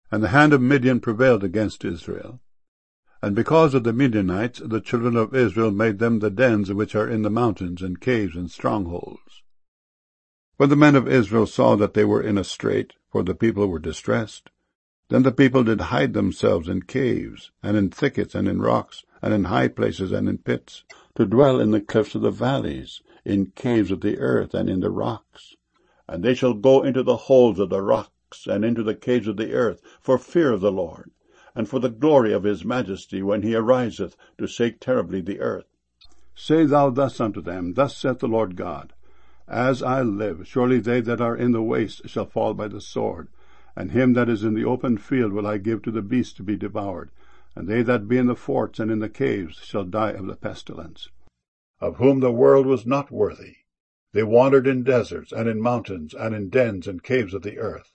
And the hand of Midian prevailed against Israel. And because of the Midianites, the children of Israel made them the dens which are in the mountains, and caves, and strongholds. When the men of Israel saw that they were in a strait, for the people were distressed, then the people did hide themselves in caves, and in thickets, and in rocks, and in high places, and in pits, to dwell in the cliffs of the valleys, in caves of the earth, and in the rocks. And they shall go into the holes of the rocks, and into the caves of the earth, for fear of the Lord, and for the glory of his majesty, when he ariseth to shake terribly the earth. Say thou thus unto them, Thus saith the Lord God, As I live, surely they that are in the waste shall fall by the sword, and him that is in the open field will I give to the beasts to be devoured, and they that be in the forts and in the caves shall die of the pestilence, of whom the world was not worthy. They wandered in deserts, and in mountains, and in dens and caves of the earth.